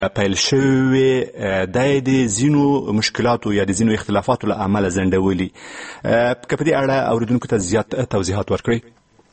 پیل شوی د ځینو مشکلاتو یا د ځینو اختلافاتو له امله ځنډولي. که په دې اړه اوریدونکو ته زیات توضیحات ورکړئ.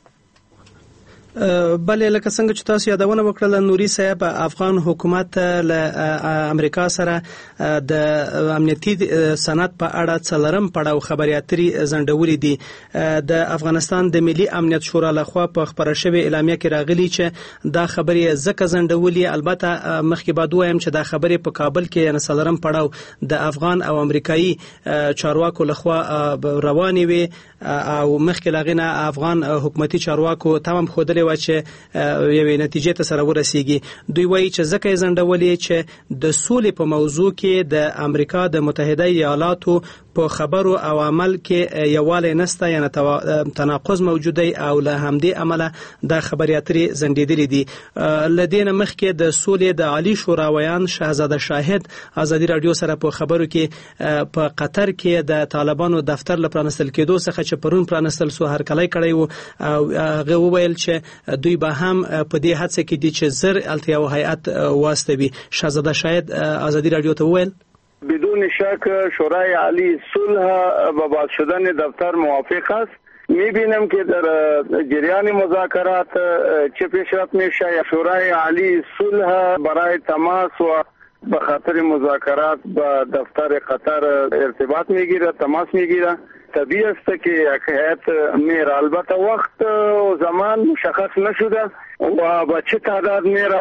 بله، لکه څنګه چې تاسو یادونه وکړه نوري صاحب، افغان حکومت له امریکا سره د امنیتي سند په اړه څلورم پړاو خبرې اترې ځنډولې دي. د افغانستان د ملي امنیت شورا لخوا په خبره شوې اعلامیه کې راغلي چې دا خبرې ځکه ځنډولې. البته مخکې باید ووایم چې دا خبرې په کابل کې یعنې څلورم پړاو د افغان او امریکایي چارواکو لخوا روانې وي او مخکې له هغې نه افغان حکومتي چارواکو تمام ښودلې وه چې یوې نتیجې ته سره ورسیږي. دوی وایي چې ځکه یې ځنډولې چې د سولې په موضوع کې د امریکا د متحده ایالاتو په خبرو او عمل کې یووالی نشته، یعنی تناقض موجود دی او له همدې امله دا خبرې اترې ځنډېدلې دي. له دې نه مخکې د سولې د عالي شورا ویان شهزاده شاهد ازادي راډیو سره په خبرو کې په قطر کې د طالبانو دفتر له پرانستل کېدو څخه چې پرون پرانستل سو هرکلی کړی و او هغه وویل چې دوی به هم په دې هڅه کې دي چې زر هلته یو هیئت واستوي. شهزاده شاهد ازادي راډیو ته وویل بدون شک شورای عالی صلح و باز شدن دفتر موافق است. میبینم که در جریان مذاکرات چه پیشرفت میشه. شورای عالی صلح برای تماس و به خاطر مذاکرات با دفتر قطر ارتباط میگیره، تماس میگیره. طبیعی است که یک هیئت میره. البته وقت و زمان مشخص نشده و با چه تعداد میره.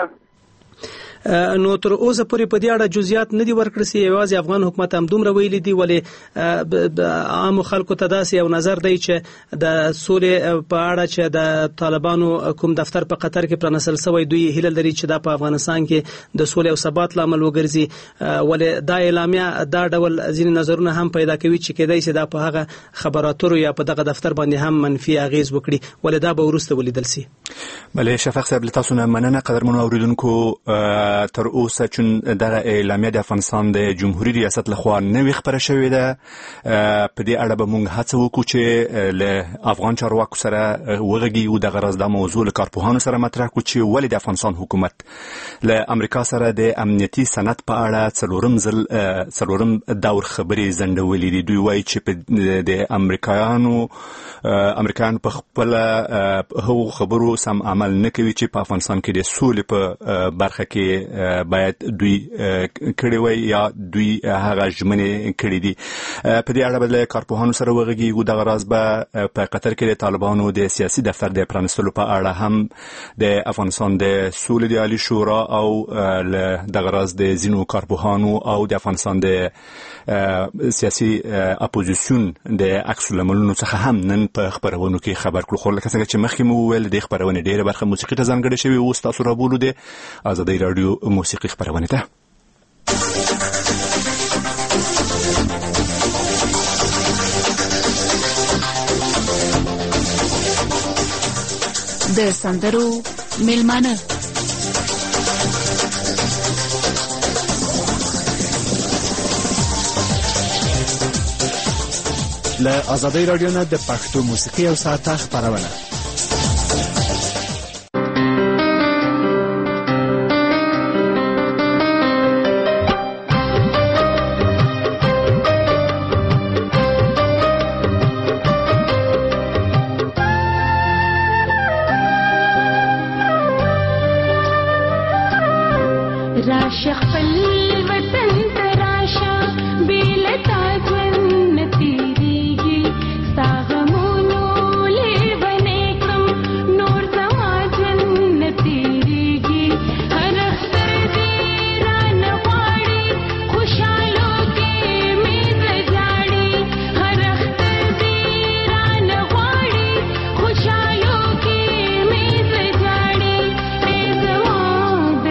نو تر اوسه پورې په دې اړه جزئیات نه دي ورکړل شوي. یوازې افغان حکومت هم دومره ویلي دي، ولې عامو خلکو ته داسې یو نظر دی چې د سولې په اړه چې د طالبانو کوم دفتر په قطر کې پرانستل شوی دوی هیله لري چې دا په افغانستان کې د سولې او ثبات لامل وګرځي. ولې دا اعلامیه دا ډول ځینې نظرونه هم پیدا کوي چې کېدای شي دا په هغه خبراتو یا په دغه دفتر باندې هم منفي اغیز وکړي، ولې دا به وروسته ولیدل شي. بله، شفیق صاحب له تاسو نه مننه. قدرمنو اوریدونکو، تر اوسه چون دغه اعلامیه د افغانستان د جمهوریت ریاست لخوا نوې خبره شوې ده، په دې اړه به موږ هڅه وکړو چې له افغان چارواکو سره وغږیږو، دغه راز دا موضوع له کارپوهانو سره مطرح کړو چې ولې د افغانستان حکومت له امریکا سره د امنیتي سند په اړه څلورم دور خبرې ځنډولې دي. دوی وایي چې د امریکایانو په خپل هغو خبرو سم عمل نه کوي چې په افغانستان کې د سولې په برخه کې باید دوی کړي وي یا دوی هغه ژمنې کړي دي. په دې اړه به له کارپوهانو سره وغږیږو. دغه راز به په قطر کې د طالبانو د سیاسي دفتر د پرانستلو په اړه هم د افغانستان د سولې د عالی شورا او دغه راز د ځینو کارپوهانو او د افغانستان د سیاسي اپوزیسیون د عکس العملونو څخه هم نن په خبرونو کې خبر کړو. خو لکه څنګه چې مخکې مو وویل د خبرونې ډېره برخه موسیقي ته ځانګړې شوې. اوس تاسو رابولو د ازادي راډیو موسیقي خبرونه ته. د سندرو میلمانه له ازادي راډیو نه د پښتو موسیقي او ساعته خبرونه.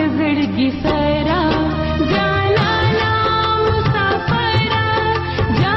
जा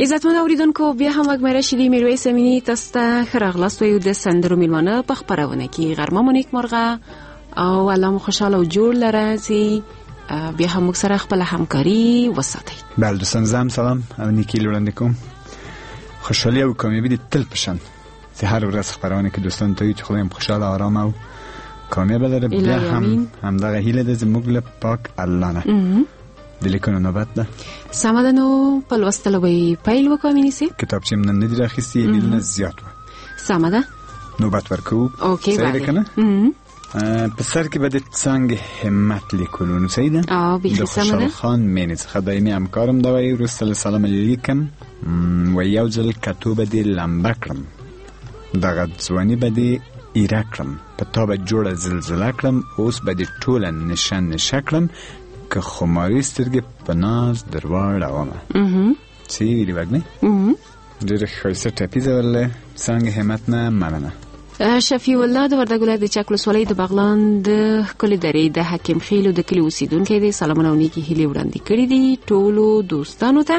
عزتمن اوریدونکو بیا هم وګمره شې میرویس امینی تاسو ته خراغلاست ویو د سندرو میلمانه په خبرونه کې غرمه مونږ مرغه او الله مو خوشاله او جوړ لره سي بیا هم موږ سره خپل همکاري وساتئ. بله دوستان زم سلام او نیکی لوړاندې کوم. خوشحالي او کامیابی د تل پشن زه هر ورځ خبرونه کې دوستان ته چې خدایم خوشاله آرام او کامیاب لره. بیا هم دغه هیله د زموږ له پاک الله نه د لیکونو نوبت ده. سمه ده نو په لوستلو به پیل وکړو امینی سي. کتاب چې من نه دی راخیستي ویلونه زیات و. سمه ده نوبت ورکو. اوکی بله په سر کې به د څنګه همت لیکلو نو صحیح ده. د خوشحال خان مینې څخه دایمي همکارم ده وایي وروسته له سلام علیکم و یو ځل کتو به دې لمبه کړم دغه ځواني به دې ایره کړم په تا به جوړه زلزله کړم اوس به دې ټوله نشه کړم که خماري سترګې په ناز درواړومه. څه یې ویلي وږمې ډېره ښایسته ټپیزه ولله څنګه همت نه مننه. شفیع الله د وردګ ولایت د چک ولسوالۍ د بغلان د ښکلې درې د حکیم خیلو د کلي اوسیدونکی دی. سلامونه او نیکې هیلې وړاندې کړي دي ټولو دوستانو ته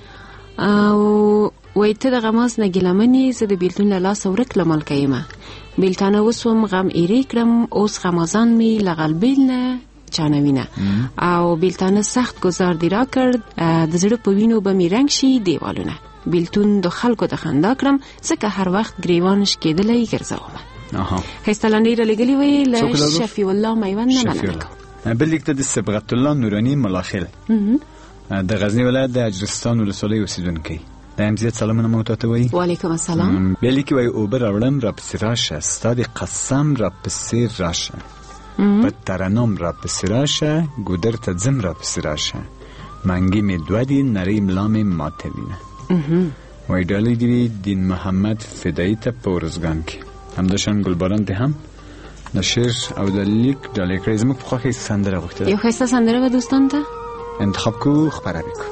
او وایي ته د غماز نه ګیلمن یې زه د بېلتون له لاسه ورک له ملکه یمه بېلتانه وسوم غم ایرې کړم اوس غمازان مې له غلبېل نه چانوینه او بېلتانه سخت ګزار دې راکړ د زړه په وینو به مې رنګ شي دیوالونه بیلتون د خلکو د خندا کړم ځکه هر وخت گریوانش کېدلی ګرځومه. ښایسته لنډۍ رالیږلې وې له شفیع الله میوند نه مننه کوم. بل لیک ته د صبغت الله نوراني ملاخل د غزنی ولایت د اجرستان ولسوالۍ اوسیدونکی د امزیت سلامونه مو ته وایي. وعلیکم السلام. بیا لیکي وایي اوبه راوړم راپسې راشه ستا د قسم راپسې راشه په ترنم راپسې راشه ګودر ته ځم راپسې راشه منګي مې دوه دي نرۍ ملا مې ماته وینه. وای ډالۍ دی دین محمد فدایی ته په ورزګان کې همداشان ګلباران ته هم د شعر او د لیک ډالۍ کړې زموږ په خوښه سندره غوښتل. یو ښایسته سندره به دوستان ته انتخاب کو خبره وکړو.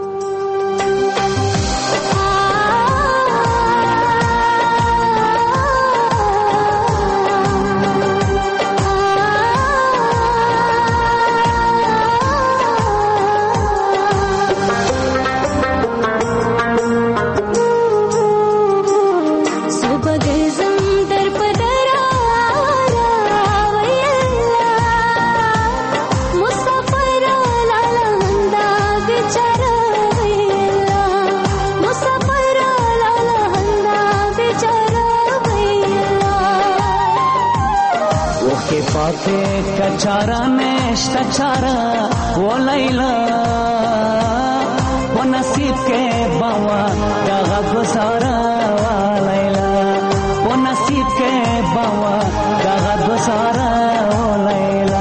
कचारा नेश्ता चारा वो लैला वो नसीब के बावा दागा गुजारा लैला वो नसीब के बावा दागा गुजारा लैला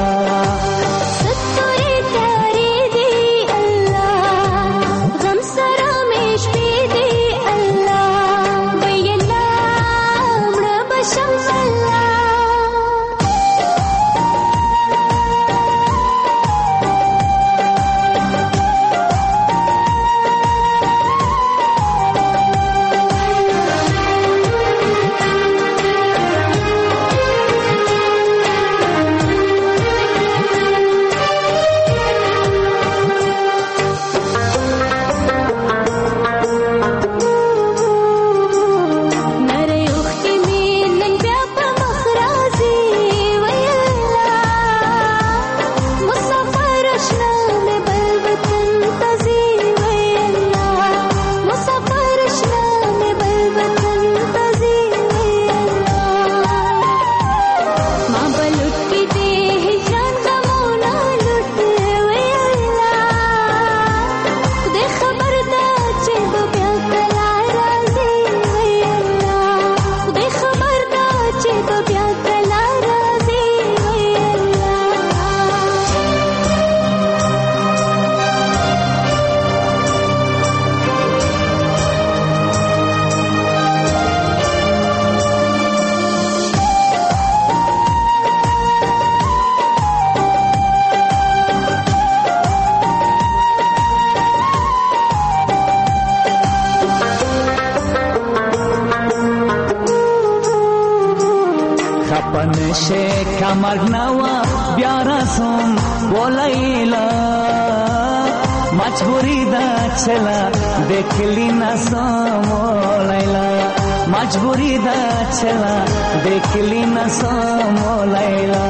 मजबूरी दा चला देख ली ना सोमो लैला मजबूरी दा चला देख ली ना सोमो लैला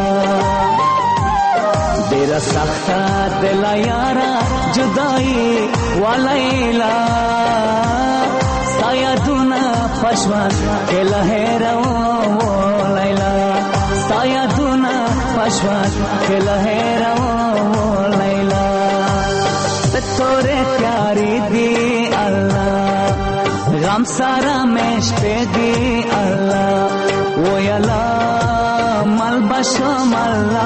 तेरा सख्ता दिल यारा जुदाई वालैला साया दुना पशवान के लहरा वो लैला साया दुना पशवान के लहरा वो लैला तोरे प्यारी दी अल्लाह गम सारा मेश पे दी अल्लाह वो यला मलबशो मल्ला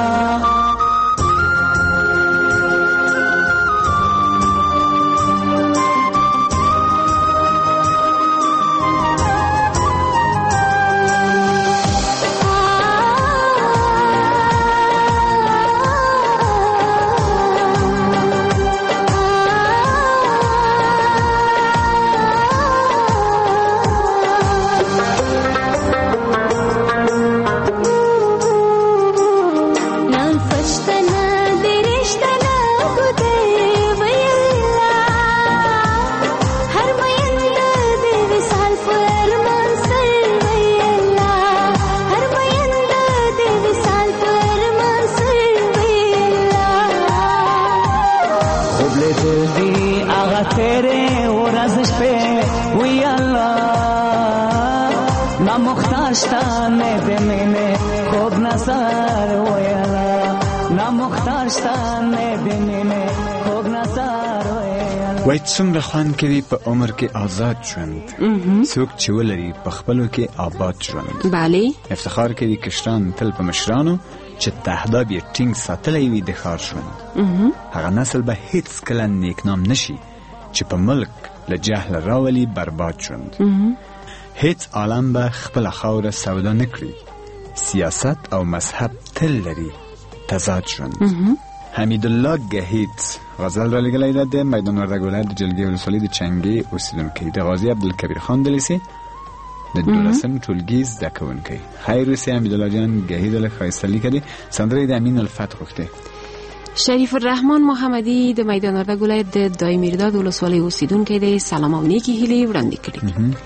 وای څومره خوند کوي په عمر کې آزاد ژوند څوک چې ولري په خپلو کې آباد ژوند بله افتخار کوي کشران تل په مشرانو چې تهداب یې ټینګ ساتلی وي د ښار ژوند هغه نسل به هیڅ کله نیکنام نشي چې په ملک له جهل راولي برباد ژوند هیڅ عالم به خپله خاوره سودا نه کړي سیاست او مذهب تل لري تضاد ژوند حمیدالله گهیت غزل را لګلی ده د میدان وردګ ولایت د جلگې ولسوالۍ د چنګې اوسیدونکی د غازي عبدالکبیر خان د لیسې د 12 ټولګي زده کوونکی خیر اوسې حمیدالله جان گهیت له ښایسته لیکه دي سندرې د امین الفتح غوښتې شریف الرحمن محمدي د میدان وردګ ولایت د دایمیرداد ولسوالۍ اوسیدونکی دی سلام او نیکې هیلې وړاندې کړي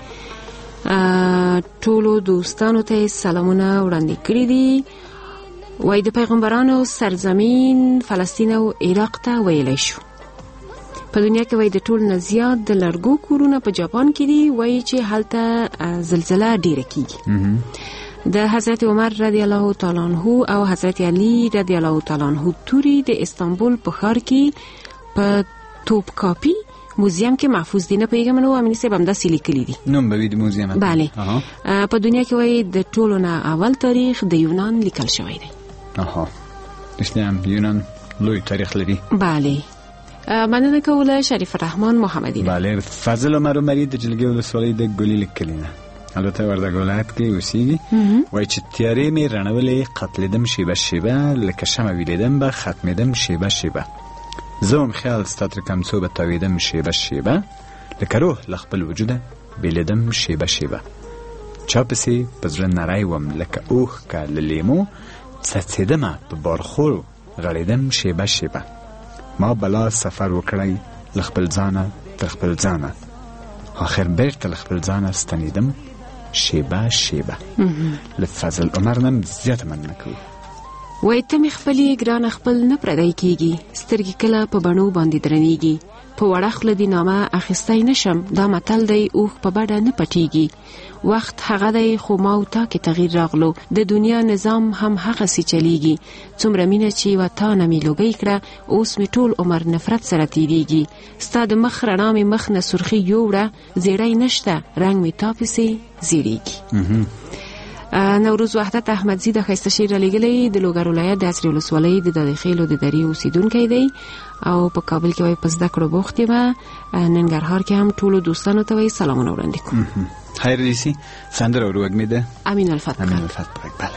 ټولو دوستانو ته سلامونه وړاندې کړي دي وای د پیغمبرانو سرزمین فلسطین او عراق ته ویلی شو په دنیا کې وای د ټول نه زیات د لرګو کورونه په جاپان کې دي وای چې هلته زلزله ډیره کیږي د حضرت عمر رضی الله تعالی عنہ او حضرت علی رضی الله تعالی عنہ توري د استانبول په ښار کې په توپکاپی موزیم کې محفوظ دي نه پیغام نو امین صاحب هم دا سلی کلی دي نوم به د موزیم بله په دنیا کې وای د ټولو نه اول تاریخ د یونان لیکل شوی دی اسلام یونان لوی تاریخ لري بله مننه کوله شریف الرحمن محمدي بله فضل عمر عمری د جلگې ولسوالۍ د ګلي لیکلینه البته وردګ ولایت کې اوسېږي وای چې تیارې مې رڼولې قتلېدم شیبه شیبه لکه شمع ویلیدم به ختمېدم شیبه شیبه زه هم خیال ستا تر کمڅو به تاویدم شیبه شیبه لکه روح له خپل وجوده بیلیدم شیبه شیبه چا پسې په زړه نری وم لکه اوښکه له لیمو څڅېدمه په بارخور غړېدم شیبه شیبه ما بلا سفر وکړی له خپل ځانه تر خپل ځانه آخر بیرته له خپل ځانه ستنېدم شیبه شیبه له فضل عمر نه زیاته مننه کوو وای ته مې خپلې ګرانه خپل نه پردی کېږي سترګې کله په بڼو باندې درنېږي په وړه خوله دې نامه اخیستی نشم دا متل دی اوښ په بډه نه پټېږي وخت هغه دی خو ما او تا کې تغییر راغلو د دنیا نظام هم هغسې چلیږي څومره مینه چې یوه تا نه مې لوګۍ کړه اوس مې ټول عمر نفرت سره تېرېږي ستا د مخ رڼا مې مخ نه سرخي یوړه زیړی نشته رنګ مې تا پسې زیړېږي نوروز وحدت احمدزی د ښایسته شعر رالیږلی د لوګر ولایت د عصري ولسوالۍ د دادخیلو د درې اوسیدونکی دی او په کابل کې وایي په زده کړو بوخت یم ننګرهار کې هم ټولو دوستانو ته وایي سلامونه وړاندې کوم خیر دیسی سندره وروږمې ده امین الفتح بله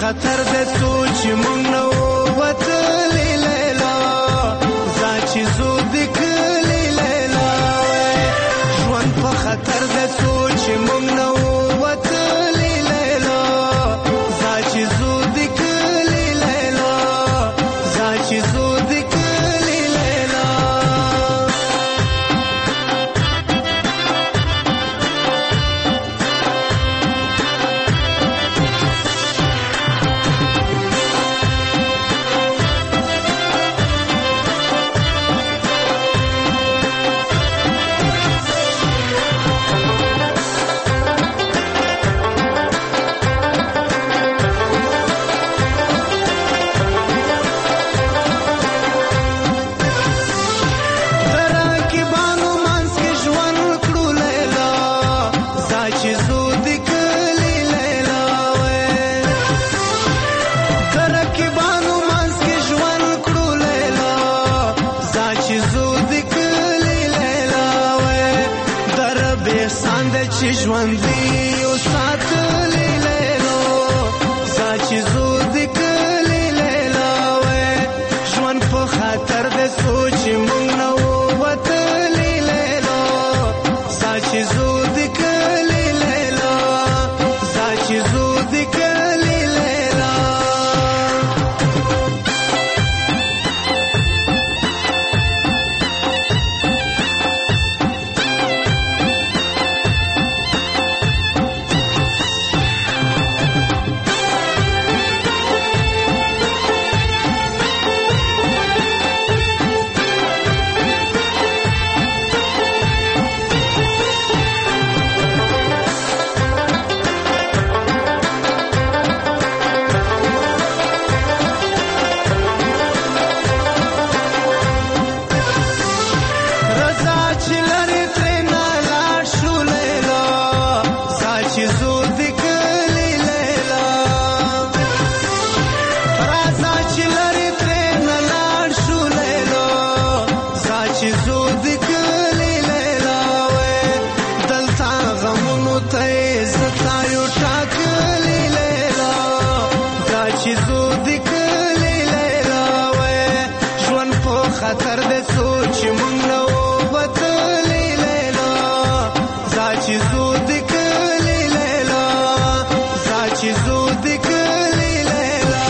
خطر د سوچ مونږ نو وتلې لیلا زا چې زو د کلی لیلا ژوند په خطر د سوچ مونږ نو وتلې لیلا زا چې زو د کلی لیلا زا چې زو د کلی لیلا ژوند دی او ساتلی لیلا زا چې زو د کلی لیلا ژوند په خاطر د سوچ مونږ نه وتلی لیلا زا چې زو د کلی لیلا زا چې زو د کلی لیلا خطر د سوچ مونږ نو وتلې لیلا زا چې زو د کلی لیلا زا چې زو د کلی لیلا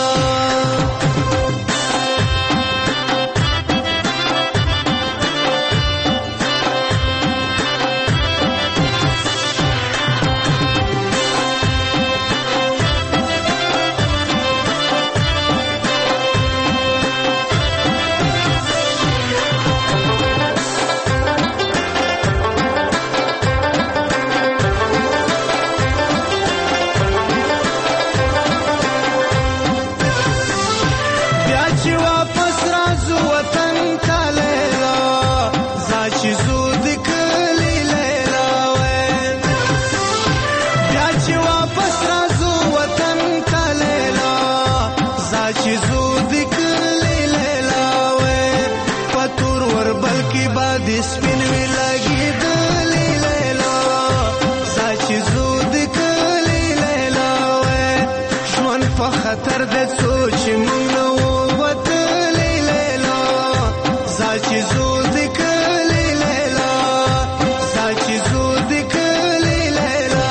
سپین وی لګي دلی لیلا زا چې زو د کلی لیلا ژوند په خطر د سوچ مونږ نو وتلې لیلا زا چې زو د کلی لیلا زا چې زو د کلی لیلا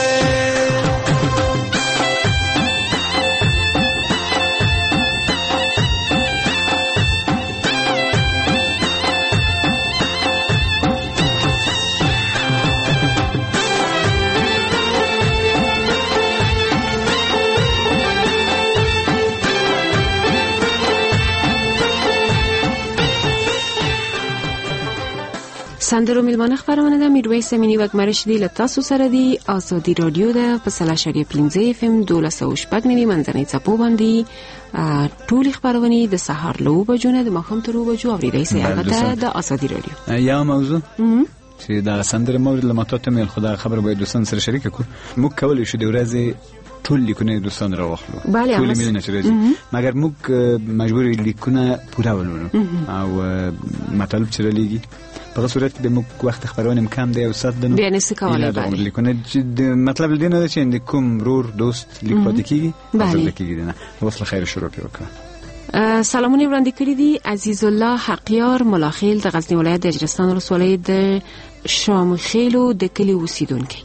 سندرو میلمانه خبرونه ده میرویس امینی وگمرش دی لتاسو سره دی آزادی رادیو ده پسلاشاری 15 FM 12 نوی منځنۍ څپو باندې ټول خبرونه د سهار لو بجونه د مخم تر بجو اوریدای سي البته د آزادی رادیو یا موضوع چې دا سندره مورد لماتات مې خدای خبر باید دوستان سره شریک کړو موږ کولای شو د ورځې ټول لیکونه دوستان راوخلو ټول میلونه چې راځي مګر موږ مجبور لیکونه پوره ولولو او مطلب چې لګي په صورت کې به موږ وخت خبرونه کم دی او سات دنو بیا نه سکوالای باندې لیکونه چې مطلب دې نه چې د کوم رور دوست لیک پاتې کیږي بله کیږي نه وصله خیر شروع وکړه. سلامونه وړاندې کړی دي عزیز الله حقیار ملاخیل د غزنی ولایت د اجرستان ولسوالۍ د شامخیلو د کلی اوسیدونکي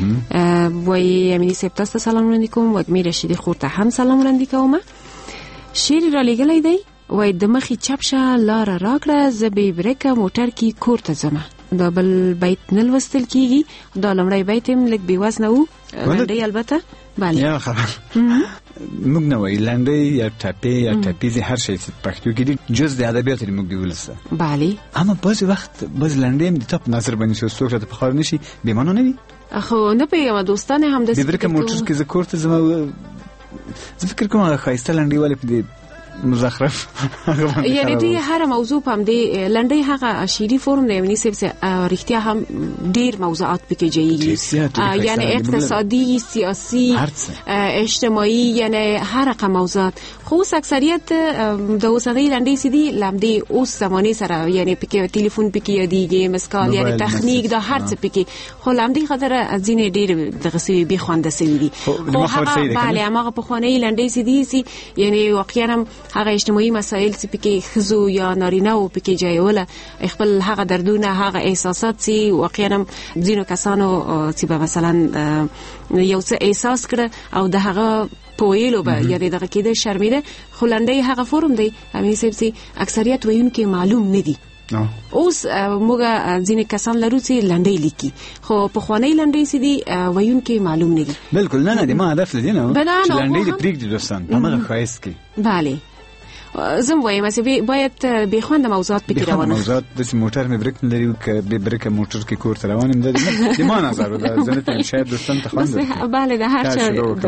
وای امینی صاحب تاسو سلام وړاندې کوم و امیر رشیدی خور ته هم سلام وړاندې کوم. شیر را لګلای دی وای د مخې چپشه لار راکړه زبې برکه موټر کې کور ته ځم. دا بل بیت نل وستل کیږي دا لمړی بیت هم لګ بي وزن وو لنډي البته bale یا خبر موږ نه وای لنډي یا ټاپي یا ټاپيزي هر شي په پښتو کې دي جز د ادبیات اللي موږ دی ولسه bale اما بعض وخت بعض لنډي د ټاپ نظر باندې شو څوک ته بخار نشي به مانو نه وي خو نه پیغام دوستانه هم د برکه موټر کې ذکر ته زما ذکر کوم هغه خایسته لنډي ولې په مزخرف یعنی دی هر موضوع پم دی لنډي هغه شيري فورم دی ونی سبسه رښتیا هم ډیر موضوعات پکې جوړیږي یعنی اقتصادي سیاسي اجتماعي یعنی هر رقم موضوعات خو اکثریت د اوسنۍ لنډي سيدي لمدي اوس زمانه سره یعنی پکې ټلیفون پکې یادېږي مسکال یعنی تخنیک دا هر څه پکې خو لمدي خاطر ځینې ډیر دغه سوي به خوانده سوي دي خو هغه bale هغه په خوانې لنډي سيدي یعنی واقعا هغه اجتماعي مسایل چې پکې خزو یا نارینه او پکې جایوله خپل هغه دردونه هغه احساسات چې واقعا ځینو کسانو چې به مثلا یو څه احساس کړ او د هغه پویلو به یا دغه کې د شرمیده خلنده هغه فورم دی همي سبسي اکثریت وایونکو معلوم نه دي اوس موږ ځینې کسان لرو چې لنډي لیکي خو په خواني لنډي سي دي وایونکو معلوم نه دي بالکل نه دي ما هدف لدي نه لنډي پریک دي دوستان هغه خایس کی bale زم وایم چې باید به خوند موضوعات پکې روانه موضوعات د موټر مې بریک لري ک به بریک موټر کې کور ته روانم د ما نظر ده زنه شاید دوستان ته خوند bale د هر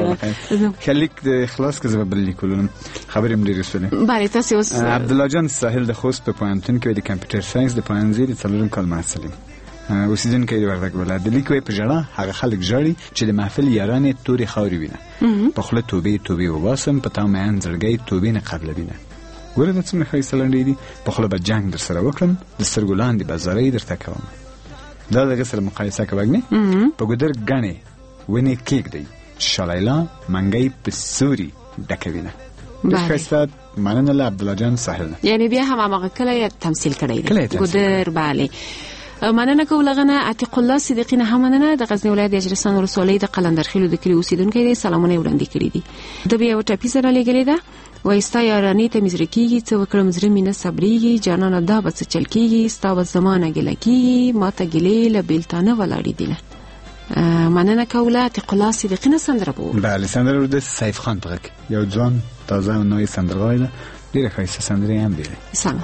څه خلیک د اخلاص کې زبر لیکولم خبرم ډیر رسوله bale تاسو اوس عبد الله جان ساحل د خوست په پوهنتون کې د کمپیوټر ساينس د پوهنځي د څلورم کال محصل اوسیدونکو د وردګ ولایت د لیکوي په جړه هغه خلک ژړي چې د محفل یارانې توري خوري وینه په خله توبې وباسم په تام عین زړګي توبې نه قبل وینه ورته څنګه خیسلندې دي په خله به جنگ در سره وکړم د سرګولان دی بازارې درته کوم دا دغه سره مقایسه کوي په ګدر غني ونی کېک دی شلایلا منګي په سوري دکوینه د خیسات مننه عبد الله جان ساحل یعنی بیا هم هغه کله تمثيل کړی دی ګدر bale مننه کولغنه عتیق الله صدیقینه همننه د غزنی ولایت د اجرستان ولسوالۍ د قلندرخیلو د کلی اوسیدونکو دی سلامونه وړاندې کړی دي د بیا ټاپی سره لګلې ده وایستا یارانې ته مزرکیږي څو کړم زره مینه صبرېږي جانانه دا بس چل کیږي ستا و زمانه ګل کیږي ماته ګلې له بلتانه ولاړې دي مننه کوله عتیق الله صدیقینه سندره بو bale سندره د سیف خان پرک یو ځوان تازه نوې سندره ده ډیره ښایسته سندره هم دی سلام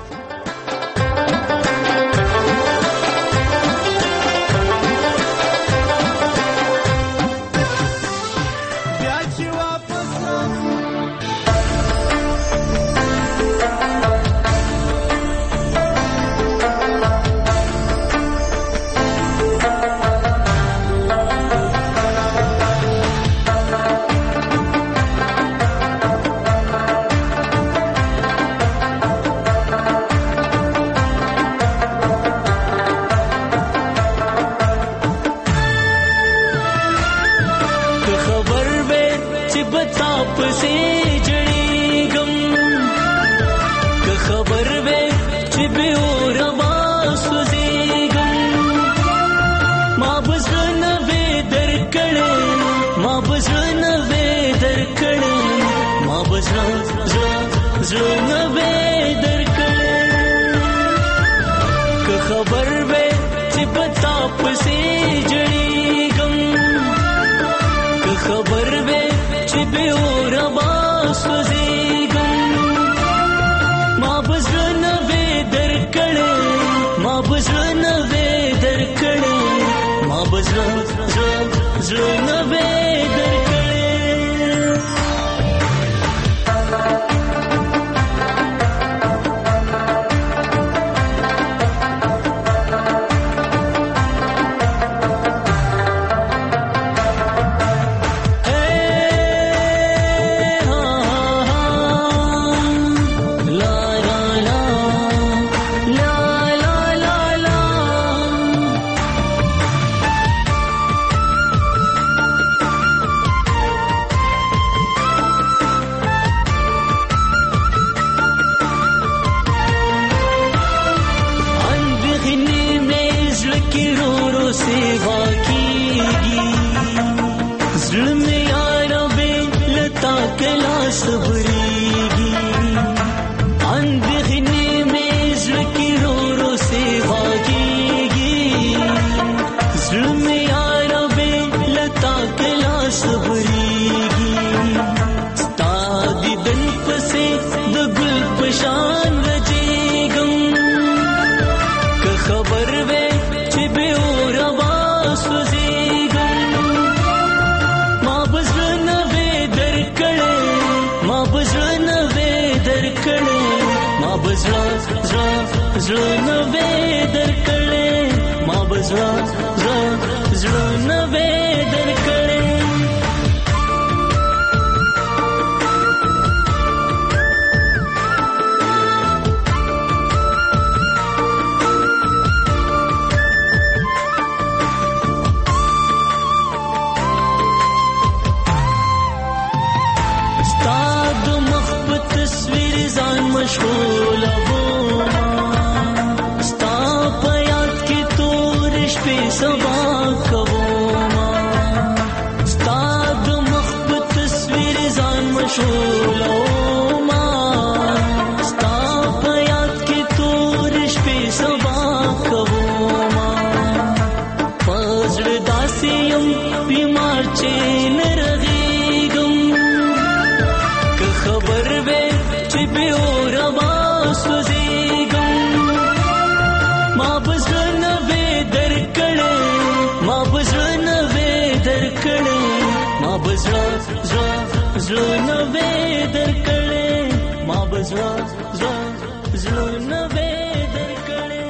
صبرېږي اندېښنې مې زړه کې رو رو سې غږېږي زړه مې یاره بې له تا کله صبرېږي ستا دیدن پسې د ګل په شان رجېږم که خبر وې چې بې اوره به سوځېږم ما به زړه نه وې درکړی ما به زړه نه وې درکړی ما به زړه نه وې درکړی ما به زړه نه وې درکړی ستا په یاد کې تور شپې سبا کوما ستا د مخ په تصویر ځان مشغولوما ستا په یاد کې تور شپې سبا کوما په زړه داسې یم بیمار چې نه رغېږم که خبر وې چې بې اوره به سوځېږم ما به زړه نه وې درکړی ما به زړه نه وې درکړی ما به زړه نه وې درکړی ما به زړه نه وې درکړی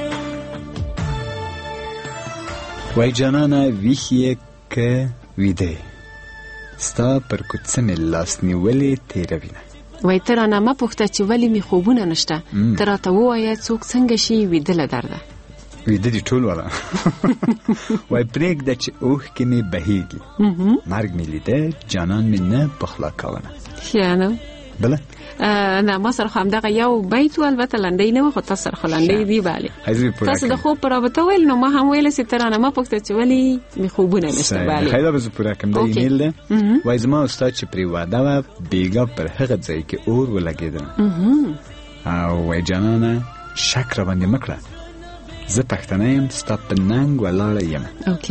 وای جانانه ویښ یې که ویده ستا پر کوڅه مې لاس نیولې تېروینه وای ته رانه مه پوښته چې ولې مې خوبونه نشته ته راته ووایه څوک څنګه شي ویده له درده ویده دي ټول والا وای پرېږده چې اوښکې مې بهېږي مرګ مې لیده جانان مې نه پخلا کوونه ښه نو بله نه ما سره خو همدغه یو بیت و البته لنډۍ نه و خو تاسو سره خو لنډۍ دي بله تاسو د خوب په رابطه ویل نو ما هم ویله چې ته رانه مه پوښته چې ولې مې خوبونه نشته بله خیلی به زه پوره کړم دا ایمیل ده وایي زما استاد چې پرې واده وه بېګا پر هغه ځای کې اور ولګېدم او وایي جانانه شک راباندې مه کړه زه پښتنه یم ستا په ننګ ولاړه یم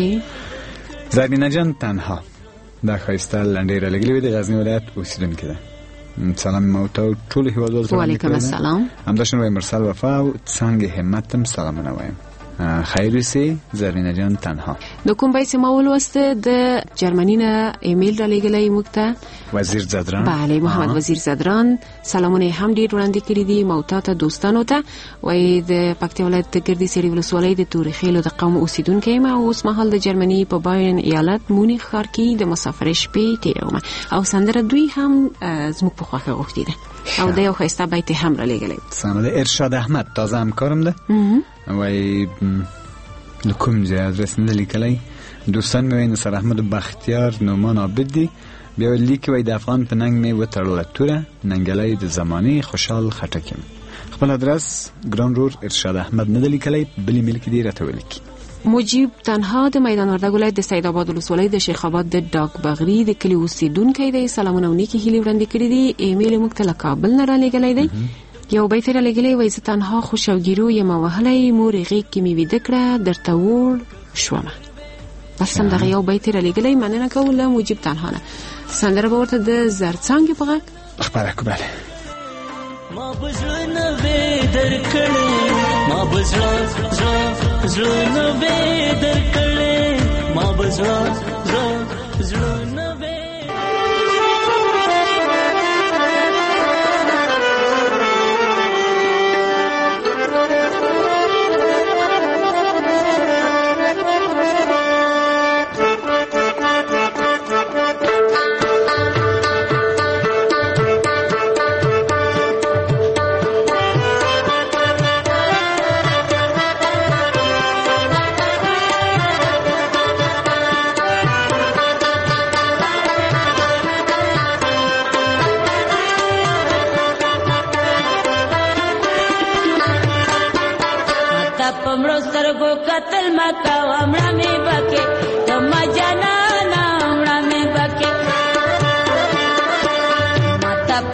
زرینه جان تنها دا ښایسته لنډۍ رالېږلې وې د غزني ولایت اوسېدونکې ده سلام موته ټول هیوادوالو ته وعلیکم السلام همداشون وای مرسل وفا او څنګه همتم سلامونه وایم خیر اوسې زرینه جان تنها د کوم بیت ما ولوسته د جرمني نه ایمیل را لېږلی موږ ته وزیر زدران بله محمد وزیر زدران سلامونه هم ډېر وړاندې کړي دي موتا ته دوستانو ته وایي د پکتیا ولایت د ګردې سړي ولسوالۍ د تورې خیلو د قوم اوسېدونکی یم او اوس مهال د جرمني په باین ایالت مونیخ ښار کې د مسافرۍ شپې تېروم او سندره دوی هم زموږ په خوښه غوښتې ده او د یو ښایسته بیت هم را لېږلی سمه ده ارشاد احمد تازه همکارم ده وای د کوم ځای ادرس نه لیکلی دوستان مې وایي نصر احمد بختیار نومان عابد دي بیا لیکي وایي د افغان په ننګ مې وتړله توره ننګلی د زمانې خوشحال خټک یم خپل ادرس ګران رور ارشاد احمد نه ده لیکلی بل ایمیل کې دې راته ولیکي مجیب تنها د میدان وردګ ولایت د سید آباد ولسوالۍ د شیخ آباد د ډاک بغري د کلي اوسېدونکی دی سلامونه او نیکې هیلې وړاندې کړي دي ایمیل موږ ته له کابل نه را لېږلی دی یو بیت را لېږلی وایي زه تنها خو شوګیرو یم وهلی مور یې غېږ کې مې ویده کړه درته وړ شومه بس همدغه یو بیت را لېږلی مننه کوو له مجیب تنها نه سندره به ورته د زرڅانګې په غږ خپره کړو بله ما به زړه نه وې درکړی ما به زړه نه وې درکړی ما به زړه نه وې قتل مکا ومړه می بکې کما جانا نا ومړه می بکې ماته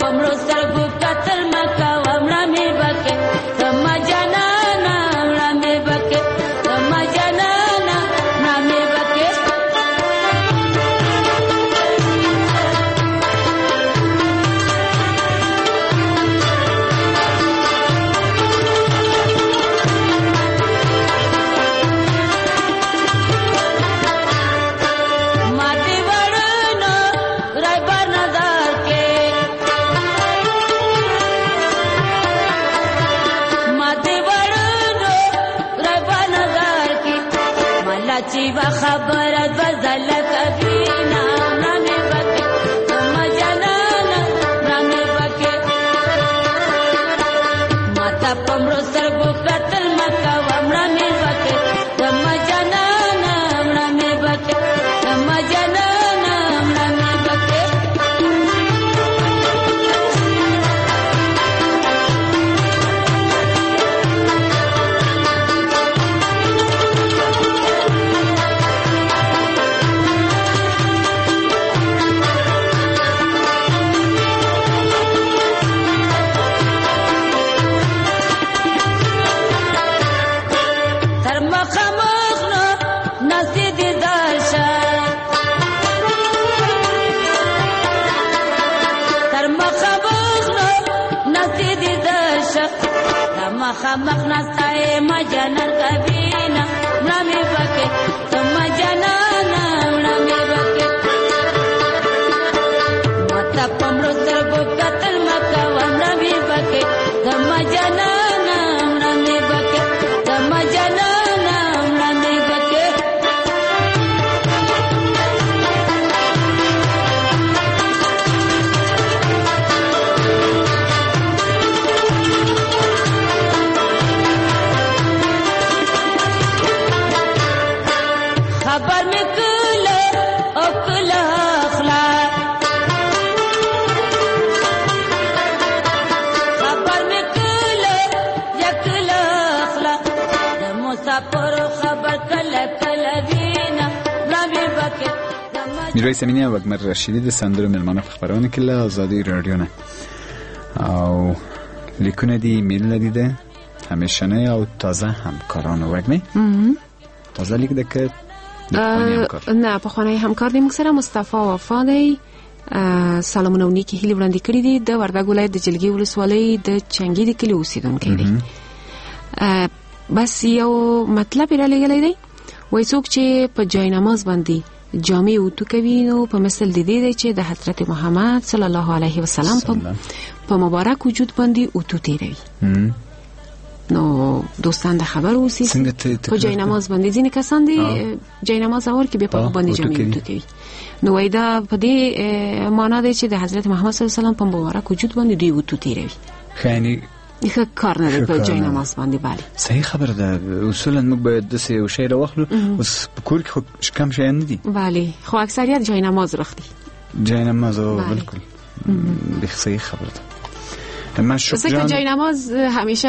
چې خبر غزل کبینا مې بکې ما جانانا مې بکې ماته پمرو سترګو قتل مکا ومړه مې بکې ما جانانا مې بکې ما جانانا مې بکې خمخ نستای ما جنان کبینا مې بکې ما جنانا مې بکې ماته پمرو سترګو قتل مکا مې بکې ما جنانا مې بکې ما جنانا مې بکې خبر میں کله او کله اخلاق خبر میں کله یا کله اخلاق د مسافر خبر کله کله وینا مې بکې میرویس امینی او اکمل رشیدی د سندرو ملمانه په خبرونه کې له آزادی رادیو نه او لیکونه دی ایمیل ندیده همیشنه او تازه همکارانو وگمی تازه لیک دکت نه په خونه همکار دي موږ سره مصطفی وفا دی سلامونه او نیکی هیله وړاندې کړې دي د وردګ ولایت د جلګي ولسوالۍ د چنګي د کلی اوسیدونکو دی بس یو مطلب را لګلې دی وای څوک چې په جای نماز باندې جامع وتو کوي نو په مثل دی دی چې د حضرت محمد صلی الله علیه وسلم په مبارک وجود باندې وتو تیروي نو دوستان د خبر اوسي په جای نماز باندې ځینې کسان دي جای نماز اور کې به په باندې جامع وتو کوي نو وایدا په دې معنا دی چې د حضرت محمد صلی الله علیه وسلم په مبارک وجود باندې دی وتو تیروي خاني یخه کار نه په جای نماز باندې bale صحیح خبر ده اصولا موږ به د څه شی راوخلو اوس په کور کې کم شي نه دي bale خو اکثریت جای نماز راخدي جای نماز بالکل به صحیح خبر ده ما شکر جای نماز همیشه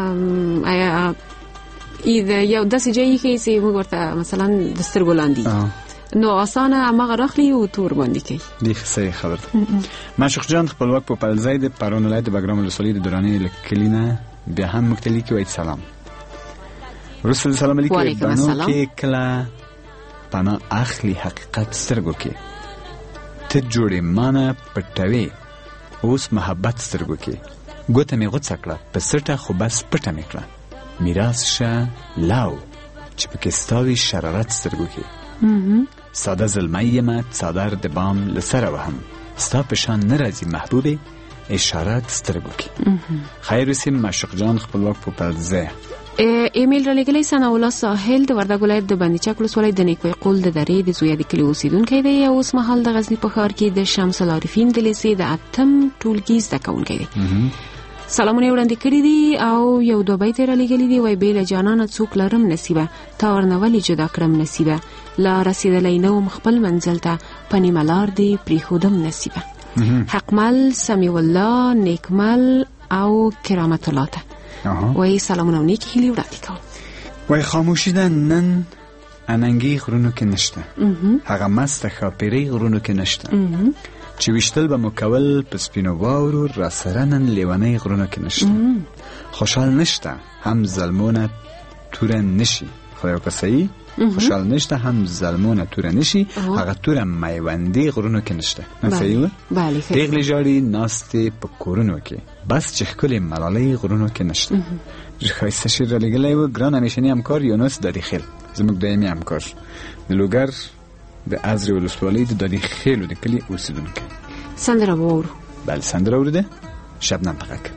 یو داسې جایی کې چې موږ ورته مثلا دستر ګلاندي نو اسانه هغه راخلی او تور باندې کوي دی صحیح خبر مشق جان خپلواک په پلزای د پرون ولایت د بګرام ولسوالۍ د دوراني لکلینه بیا هم مکتلی کې وایي سلام رسول سلام علیکم بانو کې کلا پانا اخلی حقیقت سترګو کې ته جوړې مانه پټوي اوس محبت سترګو کې ګوته می غوڅ کړه په سټه خو بس پټه می کړه میراث شه لاو چې پکې ستاوي شرارت سترګو کې ساده ظلمایمه صادر د بام لسره وهم ستا پشان نرازی محبوبه اشارات سترګو کې خیر وسیم مشق جان خپلواک په پلزه ایمیل را لګلې سنا الله ساحل د وردګ ولایت د باندې چک ولسوالۍ د نیکوي قول د درې د زویا د کلی اوسیدونکو دی او اوس مهال د غزنی په ښار کې د شمس العارفین د لیسې د اتم ټولګي زده کوونکی دی سلامونه وړاندې کړی دي او یو دوه بیت را لګلې دی وای بیل جانانه څوک لرم نصیبه تا ورنولې جدا کړم نصیبه لا رسیدلې نو مخبل منزل ته پنی ملار دی پریخودم نصیبه حقمل سمیع الله نیکمل او کرامت الله ته وای سلامونه نیکی هیلی وړاندې کوم وای خاموشی ده نن اننګي غرونو کې نشته هغه مست خاپيري غرونو کې نشته چې وشتل به مکول په سپینو واورو را سره نن لیواني غرونو کې نشته خوشحال نشته هم ظلمونه تور نشي خو یو کسي خوشحال نشته هم ظلمونه تور نشي هغه تور میوندي غرونو کې نشته نه صحیح بله پیغلی جاری ناستې په کورونو کې بس چې خپل ملالي غرونو کې نشته خاصه شي را لګلای و ګران همیشنی همکار یونس دادی خیل زموږ دایمي همکار د لوګر د ازری ولسوالۍ د دادی خیل د کلی اوسیدونکو سندره وورو بله سندره ورده شبنم پقک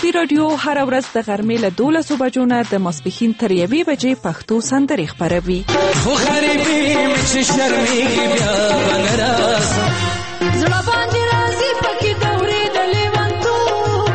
ازادي رادیو هر ورځ د غرمې له 12 بجو نه د ماسپښین تر 1 بجې پښتو سندرې خپروي. خو غریبي مې چې شرمېږي بیا به نه راسم زړه باندې راځي پکې دورې د لیونتوب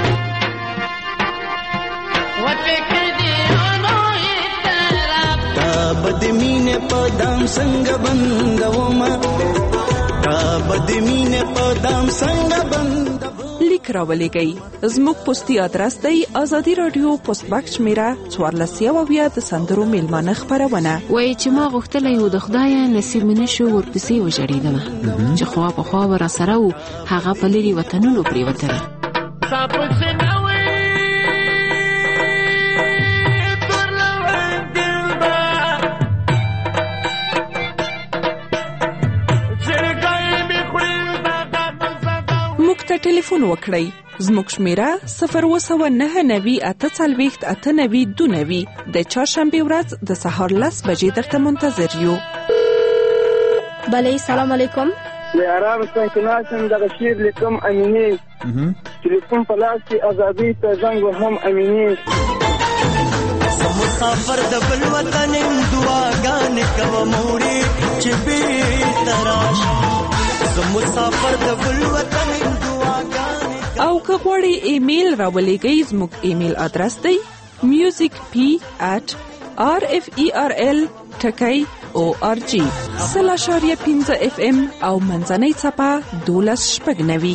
وفکر دې آنو اطلاب تا بد مینې په دام څنګه بندومه تا بد مینې په دام څنګه بندومه. لیک راولېږئ. زموږ پوسټي ادرس دی ازادي رادیو پوسټ باکس شمیره 1400 د سندرو میلمانه خپرونه. وای چې ما غوښتلې و د خدای نصیب مې نشو ورپسې وژړېدم چې خوا په خوا ور سره و هغه په لري وطنونو پریوتل. ټلیفون وکړئ. زموږ شمیره 0299842 د چهارشنبه ورځ د سهار 10 بجې درته منتظر یو. بله سلام علیکم. له آرام څخه ناشم د شیر لیکم امینه ټلیفون په لاس کې ازادي ته زنګ هم امینه مسافر د بل وطن دعاګانې کوم موري چې به تراش مسافر د بل وطن او که غواړئ ایمیل راولېږئ زموږ ایمیل ادرس دی musicp@rferl.org /5 FM او منځنۍ څپه 12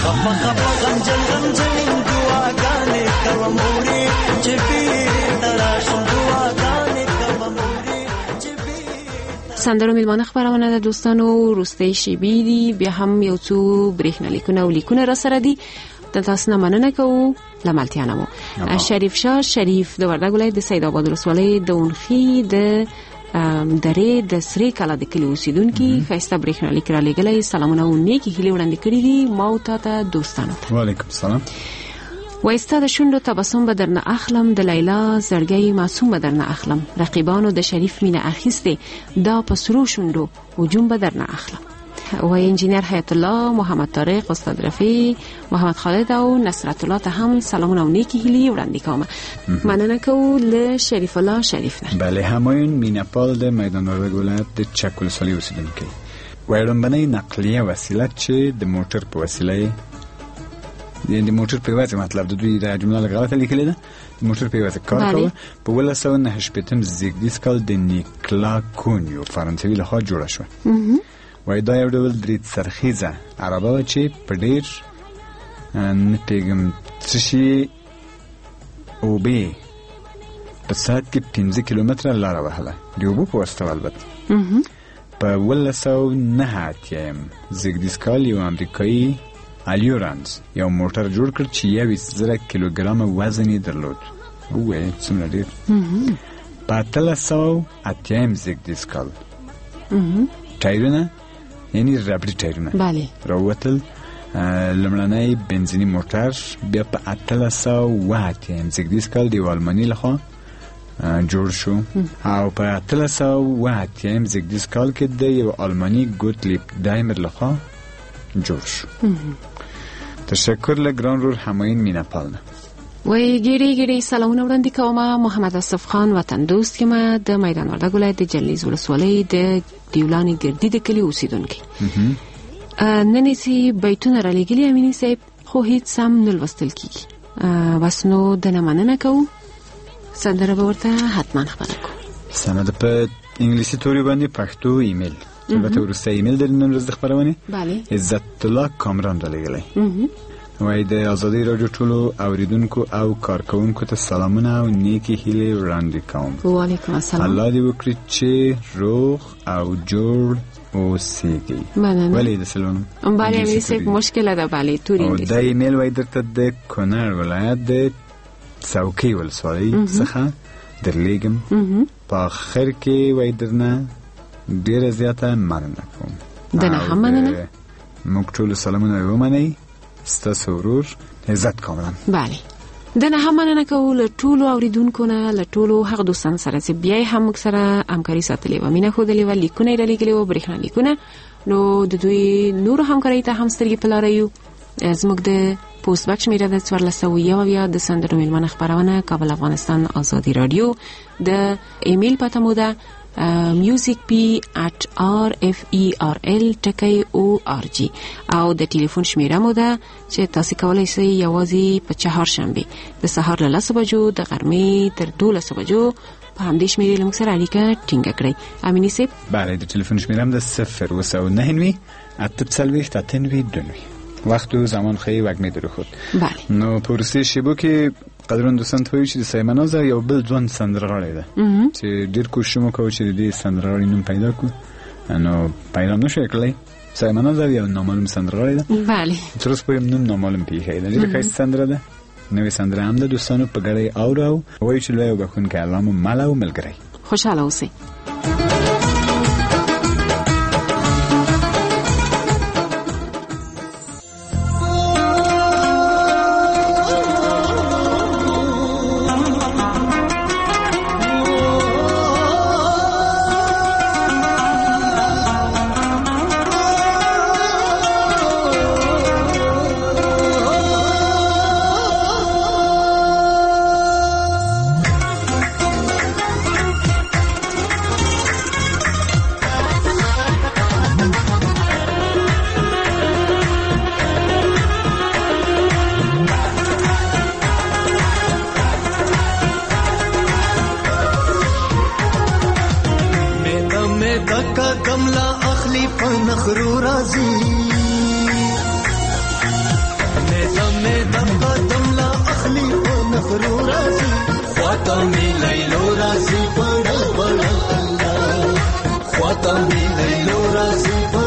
سندرو میلمانه خبرونه د دوستانو روستي شیبې دي. بیا هم یو څو برېښنالیکونه او لیکونه را سره دي. د تاسو نه مننه کوو لملتیانه مو. شریف شاه شریف د وردګ ولایت د سید آباد ولسوالۍ د اونخي د درې د سری کلا د کلی اوسیدونکو خسته برېښنالیک را لګلې سلامونه او نیکی هیله وړاندې کړې دي ما او تاسو دوستانو ته. وعلیکم السلام. وایستا د شونډو تبسم بدرنه اخلم د لیلا زړګي معصوم بدرنه اخلم رقیبانو د شریف مینه اخیسته دا پسرو شونډو هجوم بدرنه اخلم. وای انجینر حیات الله محمد طارق استاد رفیع محمد خالد او نصرت الله ته هم سلامونه او نیکی هیله وړاندې کوم. مننه کوو له شریف الله شریف نه. بله همایون میناپال د میدان وردګ ولایت د چک ولسوالۍ اوسیدونکي. وړاندې نقلیه وسیله چې د موټر په وسیله د موټر په واسطه مطلب د دوی د جمله غلطه لیکل ده. د موټر په واسطه کار کوي په 1908 زیګدیس کال د نیکلا کونیو فرانسوي لخوا جوړه شو. وای دا یو ډول درې سرخیزه عربه چې په ډیر نه پیغام څشي او به په ساعت کې 15 کیلومتره لار وهله دی وبو په واسطه البته. په 1909 زیګدیس کال یو امریکایي الیورانس یو موټر جوړ کړ چې 20,000 کیلوګرام وزن یې درلود. وای څومره ډیر. په 1308 زیګدیس کال ټایرونه یعنی رابطی ټایرونه بله راوتل. لمړنی بنزینی موټر بیا په 1308 زیګدیس کال د آلمانی لخوا جوړ شو او په 1308 زیګدیس کال کې د یو آلمانی ګوتلیب دایمر لخوا جوړ شو. تشکر له ګران رور همایون میناپال نه. وای ګیری سلامونه وړاندې کوم. محمد اصف خان وطن دوست کې ما د میدان وردګ ولایت د جلیز ولسوالۍ د دیولانی ګردی د کلی اوسیدونکي. نن سي بیتونه را لګلي امینی صاحب خو هیڅ سم نه لوستل کیږي. بس نو د مننه کوم سندره به ورته حتما خبره کوم. سمه په انګلیسي توري باندې پښتو ایمیل البته ورسته ایمیل د نن ورځ خبرونه بله عزت الله کامران را لګلې. وای د ازادي رادیو ټولو اوریدونکو او کارکونکو ته سلامونه او نیکی هیله وړاندې کوم. وعلیکم السلام. الله دې وکړي چې روغ او جوړ اوسئ. مننه. د سلام. بله میسه مشکل ده بله توري. او د ایمیل وای درته د کونړ ولایت د څوکۍ ولسوالۍ څخه درلېږم. په اخر کې وای درنه ډیره زیاته مننه کوم. دنه هم مننه. موږ ټول سلامونه ومنئ. ستاسو ورور عزت کامران. بله دنه هم مننه کوو له ټولو اوریدونکو نه له ټولو هغه دوستان سره چې بیا هم موږ سره همکاري ساتلې و مینه ښودلې و لیکونه یې را لېږلي و برېښنا لیکونه. نو د دوی نور همکارۍ ته هم سترګې په لاره یو. زموږ د پوسټ باکس میره د 1401 د سندرو میلمنه خبرونه کابل افغانستان آزادي رادیو د ایمیل پته مو ده musicp@rferl.org او د ټلیفون شمیره مو ده چې تاسو کولای شئ یوازې په چهارشنبه د سهار له 10 بجو د غرمې تر 12 بجو په همدې شمیرې له موږ سره اړیکه ټینګه کړئ. امینی صاحب بله د ټلیفون شمیره هم د 009 اتبسلویخت اتنوی دنوی وقت و زمان خیلی وگمی درو خود. بله. نو پرسی شیبو که قدرون دوستان تویی چیزی سایمانازه یا بل دوان سندراری ده چه دیر کوششمو که چیزی دی سندراری نم پیدا کو نو پیدا نشه اکلی سایمانازه یا نامالم سندراری ده بله چرس پویم نم نامالم پیخه ده جده خیست سندره ده نوی سندره هم ده دوستانو پگره آورو وی چلوی و بخون که علامو ملا و ملگره خوشحاله اوسی. خواتا می لیلو رازی